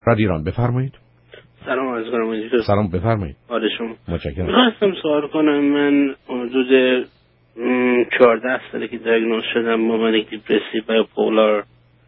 رادیو ایران بفرمایید. سلام عرض کنم. سلام بفرمایید. حال شما؟ متشکرم. می‌خواستم سوال کنم. من حدود 14 ساله که دیاگنوز شدم با منیک دیپرسی بایپولار.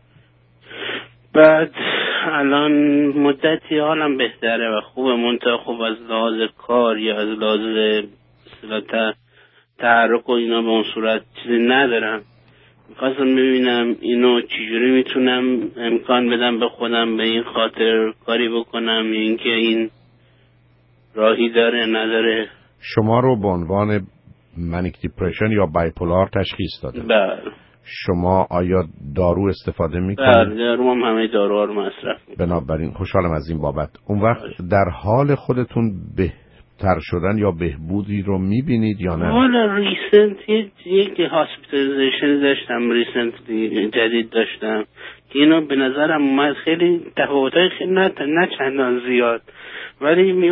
بعد الان مدتی حالم بهتره و خوبه، منتها خوب از لحاظ کار یا از لحاظ اصطلاح تحرک و اینا به اون صورت چیزی ندارم. میخواستم ببینم اینو چجوری میتونم امکان بدم به خودم به این خاطر کاری بکنم، اینکه این راهی داره نداره. شما رو به عنوان منیک دیپرشن یا بایپولار تشخیص داده. بله. شما آیا دارو استفاده میکنید؟ بله، دارو هم همه داروها رو مصرف میکنم. بنابراین خوشحالم از این بابت. اون وقت در حال خودتون بهتر شدن یا بهبودی رو میبینید یا نه؟ والا ریسنت یک هاسپیتالیزیشن داشتم، ریسنت جدید داشتم که اینو به نظرم اومد خیلی تفاوتای خیلی نه چندان زیاد، ولی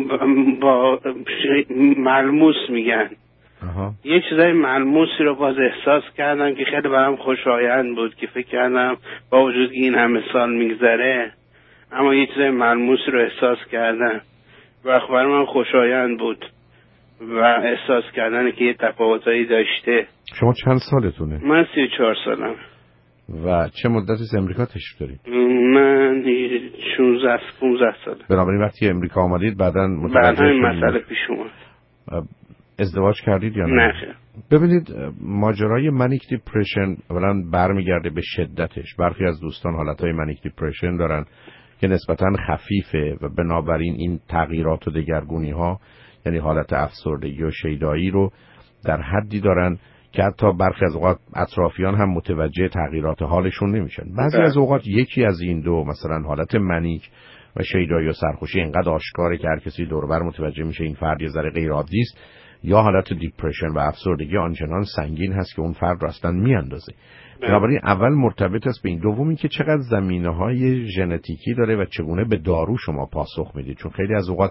با ملموس میگن. یک چیزای ملموسی رو باز احساس کردم که خیلی برام خوشایند بود، که فکر کردم با وجود که این همه سال میگذره اما یک چیزای ملموسی رو احساس کردم و برای من خوشایند بود و احساس کردن که یه تفاوتایی داشته. شما چند سالتونه؟ من 34 سالم. و چه مدتی از امریکا تشریف دارید؟ من 15 ساله. بنابراین وقتی امریکا آمدید بعداً متوجه این مسئله پیش اومد. ازدواج کردید یا نه؟ نه. ببینید ماجرای منیک دیپرشن اولا برمیگرده به شدتش. برخی از دوستان حالتهای منیک دیپرشن دارن که نسبتاً خفیفه و بنابراین این تغییرات و دگرگونی‌ها، یعنی حالت افسردگی و شیدایی رو در حدی دارن که حتی برخی از اوقات اطرافیان هم متوجه تغییرات حالشون نمیشن. بعضی از اوقات یکی از این دو، مثلا حالت منیک و شیدایی و سرخوشی، اینقدر آشکاره که هر کسی دور و بر متوجه میشه این فرد یه ذره غیر عادی است، یا حالت دیپرشن و افسردگی آنچنان سنگین هست که اون فرد رو اصلا میاندازه. بنابراین اول مرتبط است به این. دومی که چقدر زمینه‌های ژنتیکی داره و چگونه به دارو شما پاسخ میدید، چون خیلی از اوقات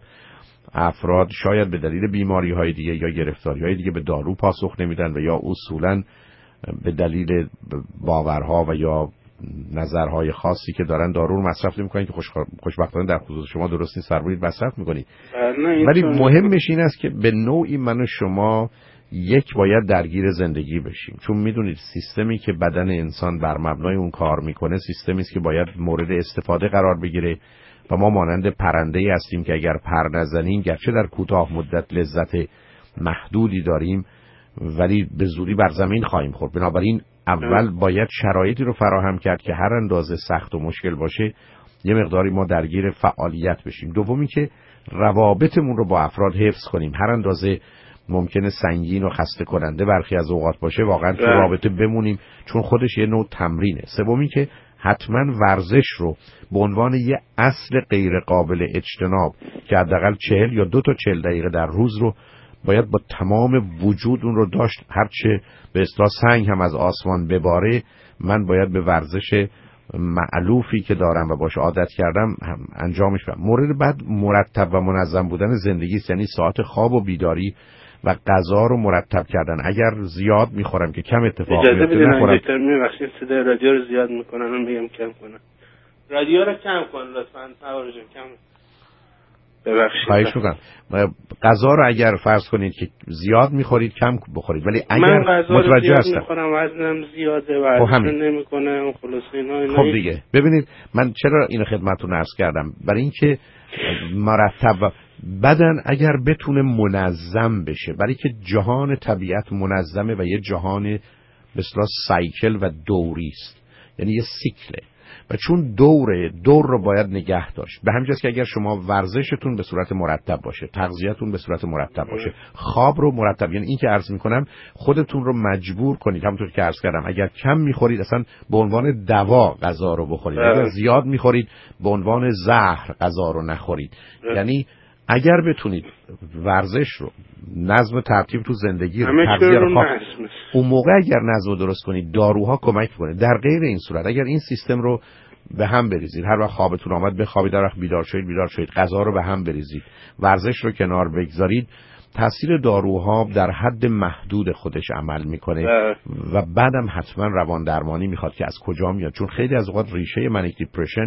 افراد شاید به دلیل بیماری‌های دیگه یا گرفتاری‌های دیگه به دارو پاسخ نمیدن و یا اصولاً به دلیل باورها و یا نظرهای خاصی که دارن دارو رو مصرف نمی‌کنن که خوشبختانه در خصوص شما درست نیست، سربرید مصرف می‌کنید. ولی مهمش این است که به نوعی من و شما باید درگیر زندگی بشیم، چون میدونید سیستمی که بدن انسان بر مبنای اون کار میکنه سیستمی است که باید مورد استفاده قرار بگیره و ما مانند پرنده‌ای هستیم که اگر پر نزنیم گرچه در کوتاه مدت لذت محدودی داریم ولی به زودی بر زمین خواهیم خورد. بنابراین اول باید شرایطی رو فراهم کرد که هر اندازه سخت و مشکل باشه یه مقداری ما درگیر فعالیت بشیم. دومی که روابطمون رو با افراد حفظ کنیم، هر اندازه ممکنه سنگین و خسته کننده برخی از اوقات باشه واقعا تو رابطه بمونیم، چون خودش یه نوع تمرینه. سومی که حتما ورزش رو به عنوان یه اصل غیر قابل اجتناب که حداقل 40 یا 2 تا 40 دقیقه در روز رو باید با تمام وجود اون رو داشت، هرچه به اصطلاح سنگ هم از آسمان بباره من باید به ورزش مألوفی که دارم و باش عادت کردم انجامش بدم. مورد بعد مرتب و منظم بودن زندگی است، یعنی ساعت خواب و بیداری و غذا رو مرتب کردن. اگر زیاد میخورم که کم اتفاق میفته نخورم. دکتر میبخشید صدای رادیو رو زیاد میکنن، من میگم کم کنن. رادیو رو کم کن لطفاً، پاورش کم. ببخشید. خواهش میکنم. غذا رو اگر فرض کنید که زیاد میخورید کم بخورید، ولی اگر متوجه هستم میخورم وزنم زیاده و نمیکنه خلاص اینا. خب دیگه ببینید من چرا اینو خدمتتون عرض کردم، برای اینکه مرتب بدن اگر بتونه منظم بشه، برای که جهان طبیعت منظمه و یه جهان به اصطلاح سایکل و دوری است، یعنی یه سیکله و چون دور رو باید نگه داشت. به همین جاست که اگر شما ورزشتون به صورت مرتب باشه، تغذیه‌تون به صورت مرتب باشه، خواب رو مرتب، یعنی این که عرض میکنم خودتون رو مجبور کنید، همونطور که عرض کردم اگر کم میخورید اصلا به عنوان دوا غذا رو بخورید، اگر زیاد میخورید به عنوان زهر غذا رو نخورید. یعنی اگر بتونید ورزش رو، نظم ترتیب تو زندگی رو، تغذیه رو، اون موقع اگر نظم رو درست کنید داروها کمک کنه. در غیر این صورت اگر این سیستم رو به هم بریزید، هر وقت خوابتون آمد بخوابید، هر وقت بیدار شدید، غذا رو به هم بریزید، ورزش رو کنار بگذارید، تاثیر داروها در حد محدود خودش عمل میکنه و بعدم حتما روان درمانی میخواد که از کجا میاد، چون خیلی از اوقات ریشه منیک دیپرشن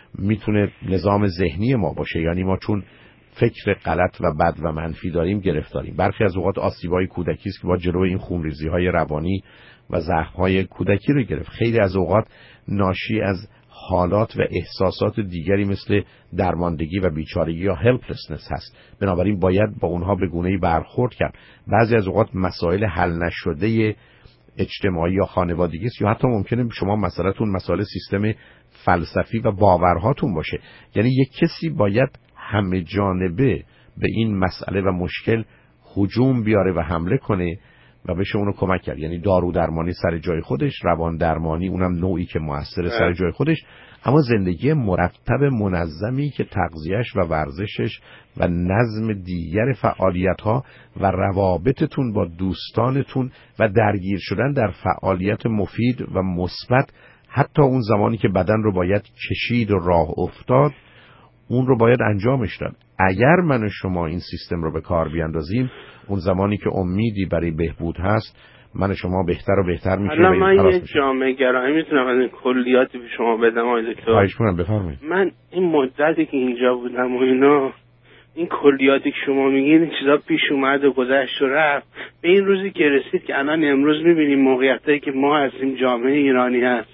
میتونه نظام ذهنی ما باشه. یعنی ما چون فکر غلط و بد و منفی داریم گرفتاریم. برخی از اوقات آسیب‌های کودکی است که با جلوی این خونریزی‌های روانی و زخم‌های کودکی رو گرفت. خیلی از اوقات ناشی از حالات و احساسات دیگری مثل درماندگی و بیچارگی یا هلپلسنس هست. بنابراین باید با اونها به گونه‌ای برخورد کرد. بعضی از اوقات مسائل حل نشده اجتماعی یا خانوادگی است، یا حتی ممکنه شما مسئله‌تون مسائل سیستم فلسفی و باورهاتون باشه. یعنی یک کسی باید همه جانبه به این مسئله و مشکل هجوم بیاره و حمله کنه و بشه اونو کمک کرد. یعنی دارو درمانی سر جای خودش، روان درمانی اونم نوعی که موثر سر جای خودش، اما زندگی مرتب منظمی که تغذیه‌اش و ورزشش و نظم دیگر فعالیت‌ها و روابطتون با دوستانتون و درگیر شدن در فعالیت مفید و مثبت، حتی اون زمانی که بدن رو باید کشید و راه افتاد، اون رو باید انجامش داد. اگر من و شما این سیستم رو به کار بیاندازیم، اون زمانی که امیدی برای بهبود هست، من و شما بهتر و بهتر میشیم. حالا من یه جامعه گرایی میتونم از این کلیاتی به شما بدم آقای دکتر؟ خواهش می‌کنم بفرمایید. من این مدتی که اینجا بودم و اینا، این کلیاتی که شما میگین این چیزا پیش اومد و گذشت و رفت، به این روزی که رسید که الان امروز میبینیم موقعیتایی که ما هستیم، جامعه ایرانی هست،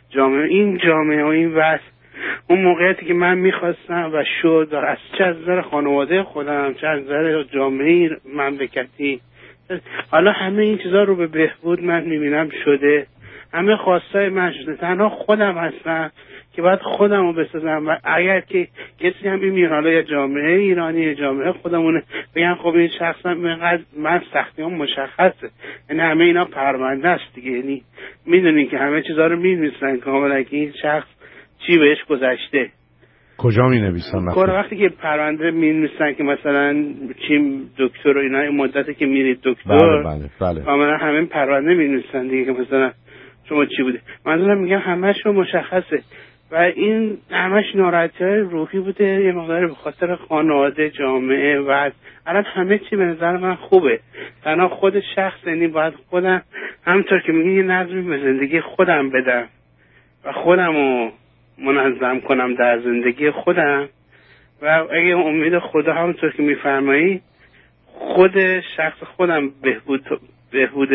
این جامعه و این وضع، اون موقعیتی که من میخواستم و شد، و از چه از نظر خانواده خودم، چه از نظر جامعه مملکتی، حالا همه این چیزا رو به بهبود من میبینم شده. همه خواستای من شده. تنها خودم هستم که باید خودم رو بسازم. و اگر که کسی هم ببینه، حالا یا جامعه ایرانی یا جامعه خودمونه، بگن خب این شخص من سختی هم مشخصه، یعنی همه اینا پرونده است دیگه، یعنی میدونی که همه چیزا رو می‌نویسن کاملا که این شخص چی بهش گذشته. کجا می‌نویسن؟ وقتی که پرونده می‌نویسن که مثلا چی دکتر و اینا، این مدتی که میرید دکتر، بله. کاملا همه پرونده می‌نویسن دیگه که مثلا شما چی بوده. منظورم میگم همش رو مشخصه و این همش ناراحتی‌های روحی بوده، یه مقدار به خاطر خانواده، جامعه و الان همه چی به نظر من خوبه. تنها خود شخص، یعنی باید خودم همونطور که میگی یه نظمی به زندگی خودم بدم و خودمو منظم کنم در زندگی خودم، و اگه امید خدا همونطور که میفرمایی خود شخص خودم بهبود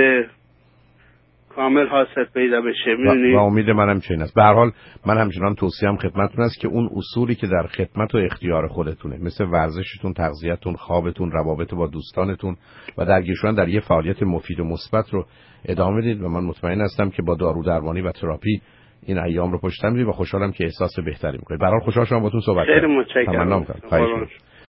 کامل حاصل پیدا بشه. و امید منم چنین است. به هر حال من همچنان توصیه‌ام خدمتتون است که اون اصولی که در خدمت و اختیار خودتونه، مثل ورزشتون، تغذیه‌تون، خوابتون، روابط با دوستانتون و درگیر شدن در یه فعالیت مفید و مثبت رو ادامه بدید و من مطمئن هستم که با دارو درمانی و تراپی این ایام رو پشت سر می‌ذارید و خوشحالم که احساس بهتری می‌کنید. به هر حال خوشحال شدم باهاتون صحبت کردم. خیلی متشکرم. تمنا می‌کنم.